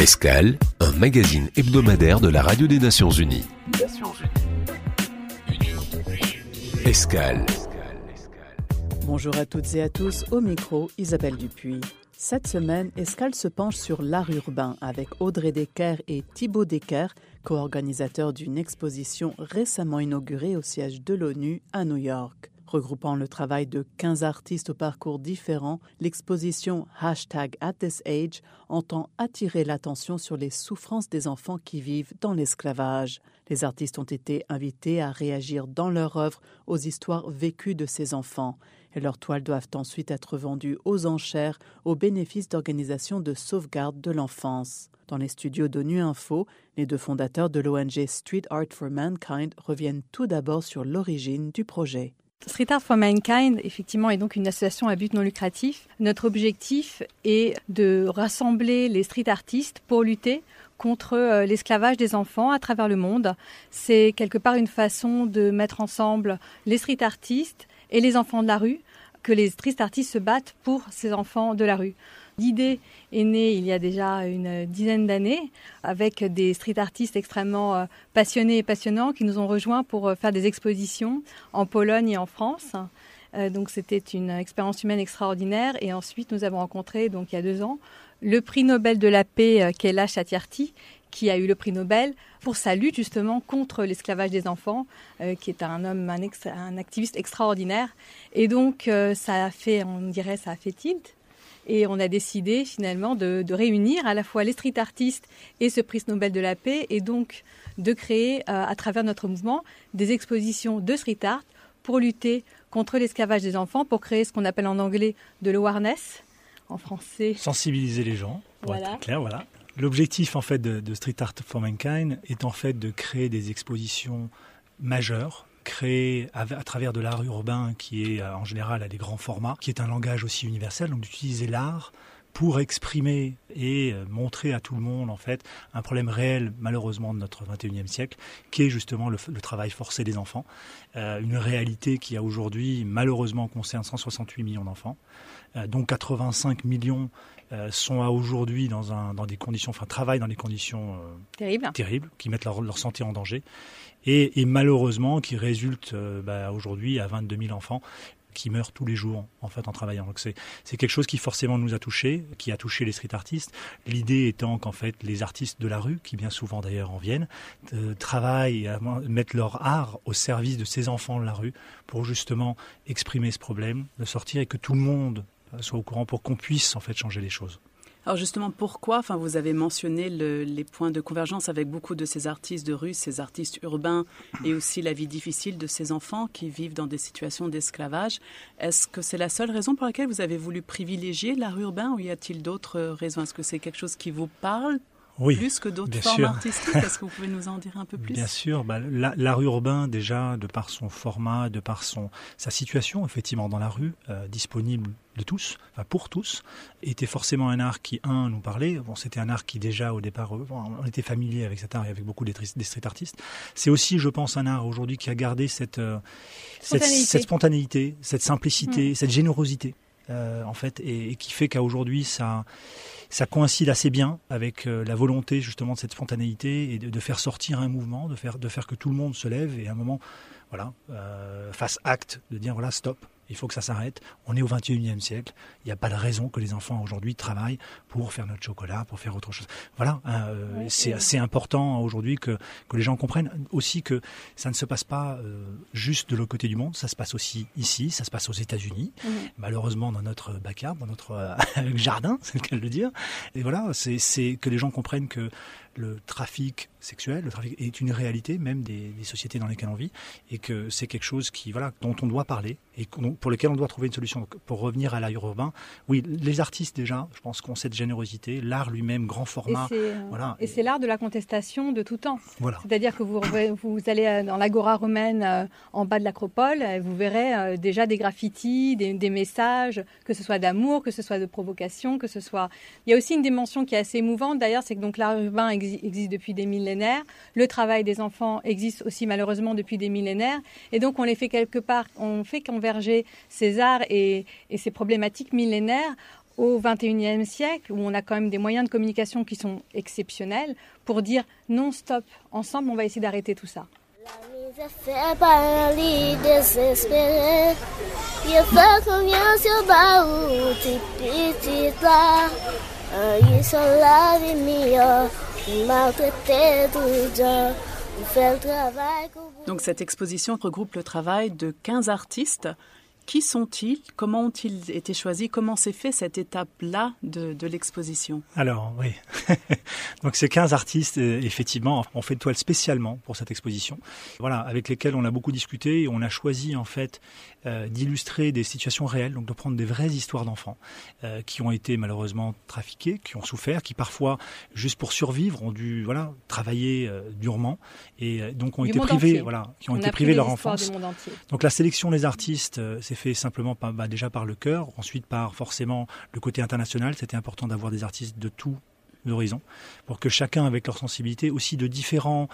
Escale, un magazine hebdomadaire de la Radio des Nations Unies. Escale. Bonjour à toutes et à tous, au micro Isabelle Dupuis. Cette semaine, Escale se penche sur l'art urbain avec Audrey Decker et Thibaut Decker, co-organisateurs d'une exposition récemment inaugurée au siège de l'ONU à New York. Regroupant le travail de 15 artistes au parcours différents, l'exposition #AtThisAge entend attirer l'attention sur les souffrances des enfants qui vivent dans l'esclavage. Les artistes ont été invités à réagir dans leur œuvre aux histoires vécues de ces enfants. Et leurs toiles doivent ensuite être vendues aux enchères au bénéfice d'organisations de sauvegarde de l'enfance. Dans les studios d'ONU Info, les deux fondateurs de l'ONG Street Art for Mankind reviennent tout d'abord sur l'origine du projet. Street Art for Mankind, effectivement, est donc une association à but non lucratif. Notre objectif est de rassembler les street artistes pour lutter contre l'esclavage des enfants à travers le monde. C'est quelque part une façon de mettre ensemble les street artistes et les enfants de la rue, que les street artistes se battent pour ces enfants de la rue. L'idée est née il y a déjà une dizaine d'années avec des street artistes extrêmement passionnés et passionnants qui nous ont rejoints pour faire des expositions en Pologne et en France. Donc c'était une expérience humaine extraordinaire. Et ensuite, nous avons rencontré, donc il y a 2 ans, le prix Nobel de la paix Kailash Satyarthi, qui a eu le prix Nobel pour sa lutte justement contre l'esclavage des enfants, qui est un homme, un activiste extraordinaire. Et donc ça a fait tilt. Et on a décidé finalement de réunir à la fois les street artistes et ce prix Nobel de la paix, et donc de créer à travers notre mouvement des expositions de street art pour lutter contre l'esclavage des enfants, pour créer ce qu'on appelle en anglais de l'awareness, en français. Sensibiliser les gens, pour être clair, voilà. L'objectif en fait de Street Art for Mankind est en fait de créer des expositions majeures, créé à travers de l'art urbain qui est en général à des grands formats, qui est un langage aussi universel, donc d'utiliser l'art pour exprimer et montrer à tout le monde en fait un problème réel malheureusement de notre 21e siècle, qui est justement le travail forcé des enfants, une réalité qui a aujourd'hui malheureusement concerne 168 millions d'enfants, dont 85 millions sont aujourd'hui dans des conditions, travaillent dans des conditions terribles, qui mettent leur santé en danger, et malheureusement qui résultent aujourd'hui à 22 000 enfants qui meurent tous les jours en fait en travaillant. Donc c'est quelque chose qui forcément nous a touchés, qui a touché les street artistes. L'idée étant qu'en fait les artistes de la rue, qui bien souvent d'ailleurs en viennent, travaillent et mettent leur art au service de ces enfants de la rue pour justement exprimer ce problème, le sortir et que tout le monde soit au courant pour qu'on puisse en fait changer les choses. Alors justement, pourquoi vous avez mentionné les points de convergence avec beaucoup de ces artistes de rue, ces artistes urbains, et aussi la vie difficile de ces enfants qui vivent dans des situations d'esclavage. Est-ce que c'est la seule raison pour laquelle vous avez voulu privilégier l'art urbain, ou y a-t-il d'autres raisons? Est-ce que c'est quelque chose qui vous parle plus que d'autres formes artistiques? Est-ce que vous pouvez nous en dire un peu plus? Bien sûr. L'art urbain, déjà, de par son format, de par sa situation, effectivement, dans la rue, disponible de tous, pour tous, était forcément un art qui, nous parlait. C'était un art qui, déjà, au départ, on était familier avec cet art et avec beaucoup des street artistes. C'est aussi, je pense, un art aujourd'hui qui a gardé cette spontanéité, cette simplicité, cette générosité, en fait, et qui fait qu'aujourd'hui, ça coïncide assez bien avec la volonté justement de cette spontanéité et de faire sortir un mouvement, de faire que tout le monde se lève et à un moment, fasse acte, de dire stop. Il faut que ça s'arrête. On est au 21e siècle. Il n'y a pas de raison que les enfants aujourd'hui travaillent pour faire notre chocolat, pour faire autre chose. C'est assez important aujourd'hui que les gens comprennent aussi que ça ne se passe pas juste de l'autre côté du monde. Ça se passe aussi ici, ça se passe aux États-Unis. Malheureusement dans notre backyard, dans notre jardin, c'est le cas de le dire. Et c'est que les gens comprennent que le trafic sexuel, est une réalité même des sociétés dans lesquelles on vit, et que c'est quelque chose dont on doit parler et pour lequel on doit trouver une solution. Donc, pour revenir à l'art urbain, oui, les artistes déjà, je pense qu'ont cette générosité, l'art lui-même, grand format. Et c'est l'art de la contestation de tout temps. Voilà. C'est-à-dire que vous allez dans l'Agora romaine en bas de l'Acropole, vous verrez déjà des graffitis, des messages, que ce soit d'amour, que ce soit de provocation, que ce soit... Il y a aussi une dimension qui est assez émouvante d'ailleurs, c'est que donc l'art urbain existe depuis des millénaires, le travail des enfants existe aussi malheureusement depuis des millénaires, et donc on les fait quelque part, on fait converger ces arts et ces problématiques millénaires au XXIe siècle, où on a quand même des moyens de communication qui sont exceptionnels, pour dire non, stop, ensemble, on va essayer d'arrêter tout ça. La mise fait par un lit désespéré. Il fait confiance au bas où tu petit là. Ils sont là, les meilleurs, maltraités tout genre. On fait le travail. Donc cette exposition regroupe le travail de 15 artistes. Qui sont-ils? Comment ont-ils été choisis? Comment s'est fait cette étape-là de l'exposition? Alors, oui. Donc, ces 15 artistes, effectivement, ont fait de toile spécialement pour cette exposition. Voilà, avec lesquels on a beaucoup discuté et on a choisi, en fait, d'illustrer des situations réelles, donc de prendre des vraies histoires d'enfants qui ont été malheureusement trafiqués, qui ont souffert, qui parfois, juste pour survivre, ont dû travailler durement et donc ont été privés, qui ont été privés de leur enfance. Donc, la sélection des artistes, c'est fait simplement déjà par le cœur, ensuite par forcément le côté international. C'était important d'avoir des artistes de tous horizons pour que chacun avec leur sensibilité, aussi de différentes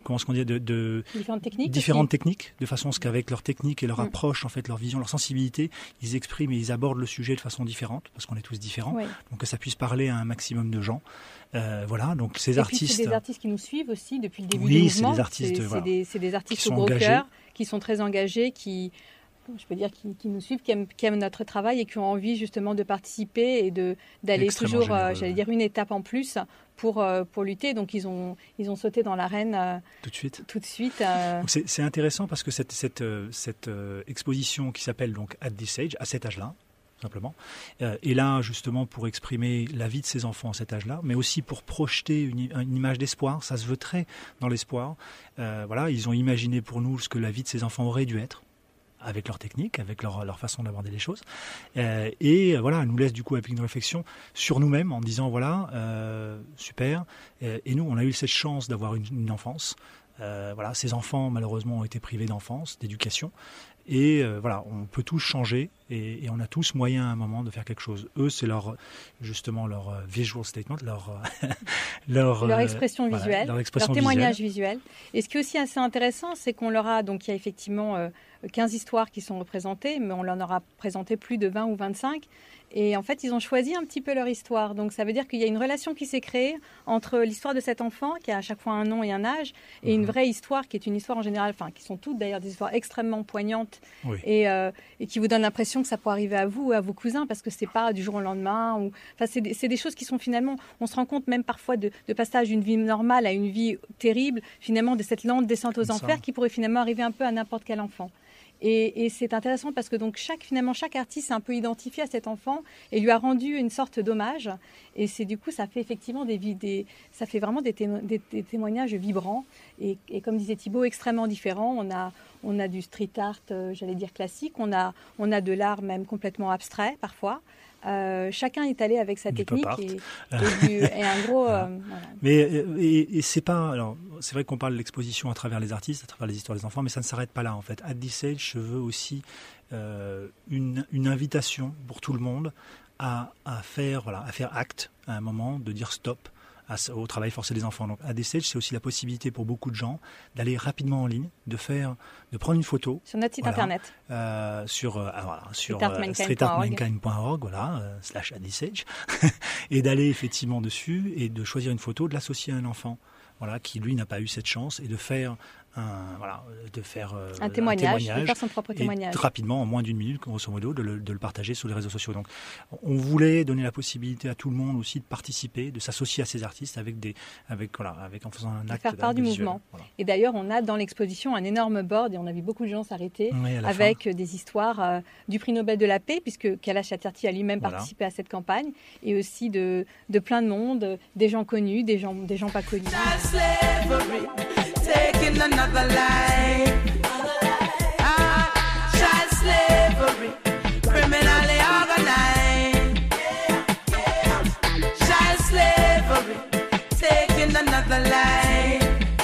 techniques, de façon à ce qu'avec leur technique et leur approche, en fait, leur vision, leur sensibilité, ils expriment et ils abordent le sujet de façon différente, parce qu'on est tous différents, donc que ça puisse parler à un maximum de gens. Donc ces artistes... c'est des artistes qui nous suivent aussi depuis le début du mouvement. C'est des artistes au gros cœur, qui sont très engagés, qui nous suivent, qui aiment notre travail et qui ont envie justement de participer et d'aller toujours, une étape en plus pour lutter. Donc ils ont sauté dans l'arène tout de suite. Donc c'est intéressant parce que cette exposition qui s'appelle donc At This Age, à cet âge-là, simplement, est là justement pour exprimer la vie de ces enfants à cet âge-là, mais aussi pour projeter une image d'espoir. Ça se veut très dans l'espoir. Ils ont imaginé pour nous ce que la vie de ces enfants aurait dû être, avec leur technique, avec leur façon d'aborder les choses. Elle nous laisse du coup avec une réflexion sur nous-mêmes en disant super. Et nous, on a eu cette chance d'avoir une enfance. Ces enfants, malheureusement, ont été privés d'enfance, d'éducation. Et on peut tous changer et on a tous moyen à un moment de faire quelque chose. Eux, c'est leur visual statement, leur expression visuelle, leur témoignage visuel. Et ce qui est aussi assez intéressant, c'est qu'on leur a, donc il y a effectivement 15 histoires qui sont représentées, mais on en aura présenté plus de 20 ou 25. Et en fait, ils ont choisi un petit peu leur histoire. Donc, ça veut dire qu'il y a une relation qui s'est créée entre l'histoire de cet enfant, qui a à chaque fois un nom et un âge, et une vraie histoire, qui est une histoire en général, qui sont toutes d'ailleurs des histoires extrêmement poignantes, et qui vous donnent l'impression que ça pourrait arriver à vous ou à vos cousins, parce que c'est pas du jour au lendemain. C'est des choses qui sont finalement, on se rend compte même parfois de passage d'une vie normale à une vie terrible, finalement de cette lente descente aux enfers qui pourrait finalement arriver un peu à n'importe quel enfant. Et c'est intéressant parce que donc chaque artiste s'est un peu identifié à cet enfant et lui a rendu une sorte d'hommage. Et c'est du coup, ça fait effectivement ça fait vraiment des témoignages vibrants et comme disait Thibaut, extrêmement différents. On a du street art, classique. On a de l'art même complètement abstrait parfois. Chacun est allé avec sa technique et un gros. Mais c'est pas. Alors, c'est vrai qu'on parle de l'exposition à travers les artistes, à travers les histoires des enfants, mais ça ne s'arrête pas là en fait. At This Age, je veux aussi une invitation pour tout le monde à faire acte à un moment, de dire stop au travail forcé des enfants. Donc, At This Age, c'est aussi la possibilité pour beaucoup de gens d'aller rapidement en ligne, de prendre une photo sur notre site internet, sur streetartmankind.org, /At This Age, et d'aller effectivement dessus et de choisir une photo, de l'associer à un enfant, qui lui n'a pas eu cette chance, et de faire un témoignage, de faire son propre témoignage. Rapidement, en moins d'une minute, grosso modo, de le partager sur les réseaux sociaux. Donc, on voulait donner la possibilité à tout le monde aussi de participer, de s'associer à ces artistes en faisant un acte. De faire part du mouvement. Voilà. Et d'ailleurs, on a dans l'exposition un énorme board, et on a vu beaucoup de gens s'arrêter avec des histoires du prix Nobel de la paix, puisque Kailash Satyarthi a lui-même participé à cette campagne, et aussi de plein de monde, des gens connus, des gens pas connus. Taking another life, child slavery, criminally organized. Child slavery, taking another life.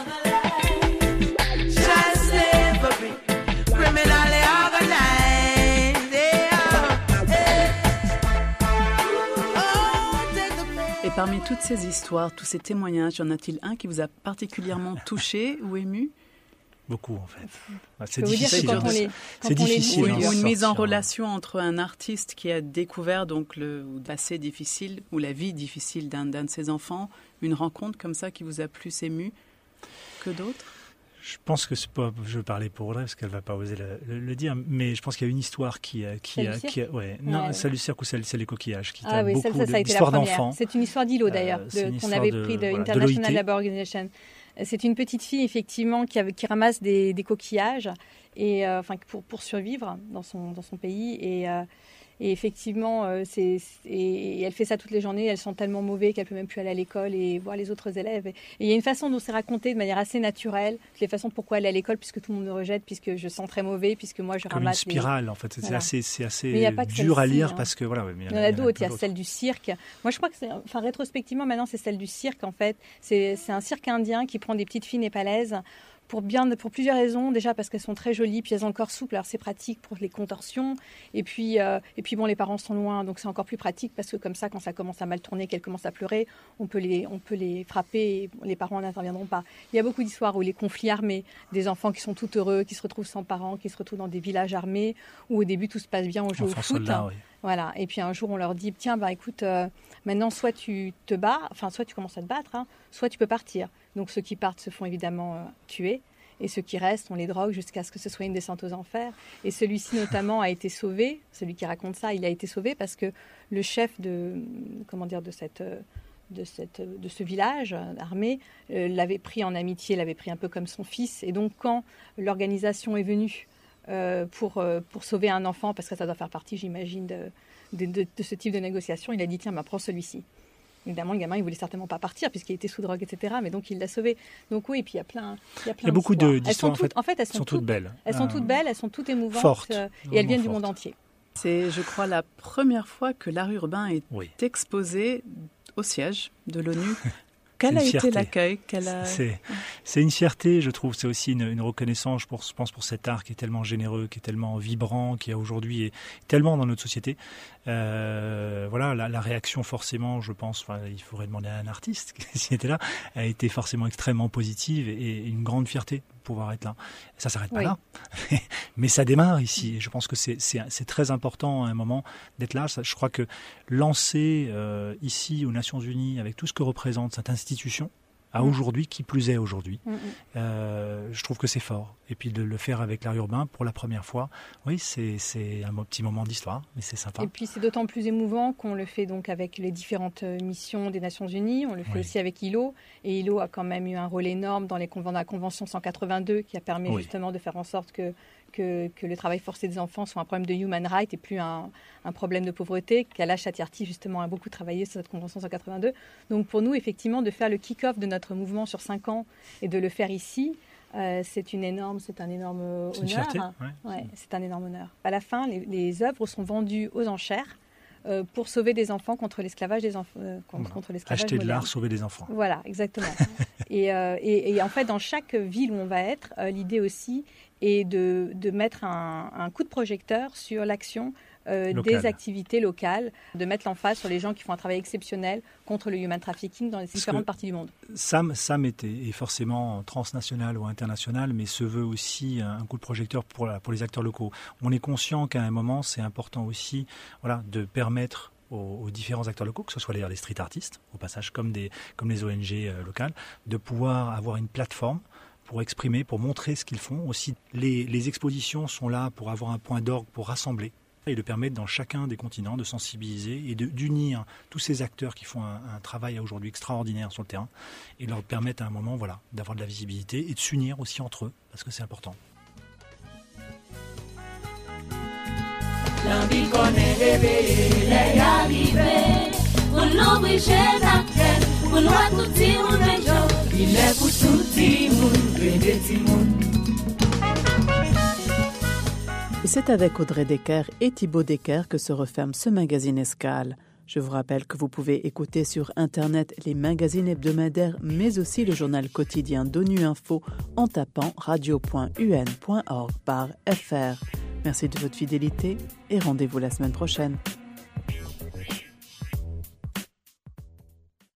Child slavery, criminally organized. Et parmi toutes ces histoires, tous ces témoignages, y en a-t-il un qui vous a particulièrement touché ou ému? Beaucoup, en fait. C'est difficile. C'est difficile. Ou une mise en relation entre un artiste qui a découvert donc le passé difficile ou la vie difficile d'un de ses enfants, une rencontre comme ça qui vous a plus ému que d'autres? Je pense que c'est pas. Je vais parler pour Audrey parce qu'elle va pas oser le dire, mais je pense qu'il y a une histoire celle du cirque ou celle des coquillages qui a beaucoup d'histoires d'enfants. C'est une histoire d'Ilo d'ailleurs, qu'on avait pris de International Labour Organization. C'est une petite fille effectivement qui ramasse des coquillages et pour survivre dans son pays et effectivement et elle fait ça toutes les journées. Elles sont tellement mauvais qu'elle peut même plus aller à l'école et voir les autres élèves. Et il y a une façon dont c'est raconté de manière assez naturelle, les façons pourquoi aller à l'école puisque tout le monde me rejette, puisque je sens très mauvais, puisque moi je ramasse une spirale en fait. C'est voilà. assez dur à lire parce que voilà. Il y en a d'autres. Il y a celle du cirque. Moi je crois que rétrospectivement maintenant c'est celle du cirque en fait. C'est un cirque indien qui prend des petites filles népalaises. Pour plusieurs raisons. Déjà parce qu'elles sont très jolies, puis elles sont encore souples, alors c'est pratique pour les contorsions. Et puis bon, les parents sont loin, donc c'est encore plus pratique parce que comme ça, quand ça commence à mal tourner, qu'elles commencent à pleurer, on peut les frapper et les parents n'interviendront pas. Il y a beaucoup d'histoires où les conflits armés, des enfants qui sont tout heureux, qui se retrouvent sans parents, qui se retrouvent dans des villages armés, où au début tout se passe bien, on joue au foot. Soldat, oui. Voilà. Et puis un jour, on leur dit, tiens, écoute, maintenant, soit tu te bats, soit tu commences à te battre, soit tu peux partir. Donc ceux qui partent se font évidemment tuer. Et ceux qui restent, on les drogue jusqu'à ce que ce soit une descente aux enfers. Et celui-ci notamment a été sauvé, celui qui raconte ça, il a été sauvé parce que le chef de ce village armé l'avait pris en amitié, l'avait pris un peu comme son fils. Et donc quand l'organisation est venue pour sauver un enfant, parce que ça doit faire partie, j'imagine, de ce type de négociation, il a dit, tiens, prends celui-ci. Évidemment, le gamin, il voulait certainement pas partir puisqu'il était sous drogue, etc. Mais donc, il l'a sauvé. Donc oui, et puis il y a plein beaucoup d'histoires. Elles sont toutes belles. Elles sont toutes belles, elles sont toutes émouvantes. Fortes. Et elles viennent du monde entier. C'est, je crois, la première fois que l'art urbain est exposé au siège de l'ONU. Quel a été l'accueil? C'est une fierté, je trouve. C'est aussi une reconnaissance, je pense, pour cet art qui est tellement généreux, qui est tellement vibrant, qui aujourd'hui est tellement dans notre société. Voilà, la réaction forcément, je pense, il faudrait demander à un artiste s'il était là, a été forcément extrêmement positive et une grande fierté de pouvoir être là. Ça s'arrête pas là, mais ça démarre ici. Et je pense que c'est très important à un moment d'être là. Je crois que lancer ici aux Nations Unies avec tout ce que représente cette institution à aujourd'hui, qui plus est aujourd'hui, je trouve que c'est fort. Et puis de le faire avec l'art urbain pour la première fois, oui, c'est un petit moment d'histoire, mais c'est sympa. Et puis c'est d'autant plus émouvant qu'on le fait donc avec les différentes missions des Nations Unies, on le fait aussi avec ILO, et ILO a quand même eu un rôle énorme dans la Convention 182 qui a permis justement de faire en sorte que le travail forcé des enfants soit un problème de human rights et plus un problème de pauvreté, qu'Alain Chatiarty justement a beaucoup travaillé sur cette Convention 182. Donc pour nous, effectivement, de faire le kick-off de notre mouvement sur 5 ans et de le faire ici, c'est un énorme honneur. C'est un énorme honneur. À la fin, les œuvres sont vendues aux enchères pour sauver des enfants contre l'esclavage des enfants. Contre l'esclavage acheter moderne. de l'art, sauver des enfants. Voilà, exactement. et en fait, dans chaque ville où on va être, l'idée aussi est de mettre un coup de projecteur sur l'action des activités locales, de mettre l'emphase sur les gens qui font un travail exceptionnel contre le human trafficking dans les différentes parties du monde. SAM est forcément transnational ou international, mais se veut aussi un coup de projecteur pour les acteurs locaux. On est conscient qu'à un moment, c'est important aussi de permettre aux différents acteurs locaux, que ce soit les street artistes, au passage comme les ONG locales, de pouvoir avoir une plateforme pour exprimer, pour montrer ce qu'ils font. Aussi, les expositions sont là pour avoir un point d'orgue, pour rassembler et de permettre dans chacun des continents de sensibiliser et d'unir tous ces acteurs qui font un travail aujourd'hui extraordinaire sur le terrain et de leur permettre à un moment d'avoir de la visibilité et de s'unir aussi entre eux, parce que c'est important. Et c'est avec Audrey Decker et Thibaut Decker que se referme ce magazine Escale. Je vous rappelle que vous pouvez écouter sur Internet les magazines hebdomadaires, mais aussi le journal quotidien d'ONU Info en tapant radio.un.org/fr. Merci de votre fidélité et rendez-vous la semaine prochaine.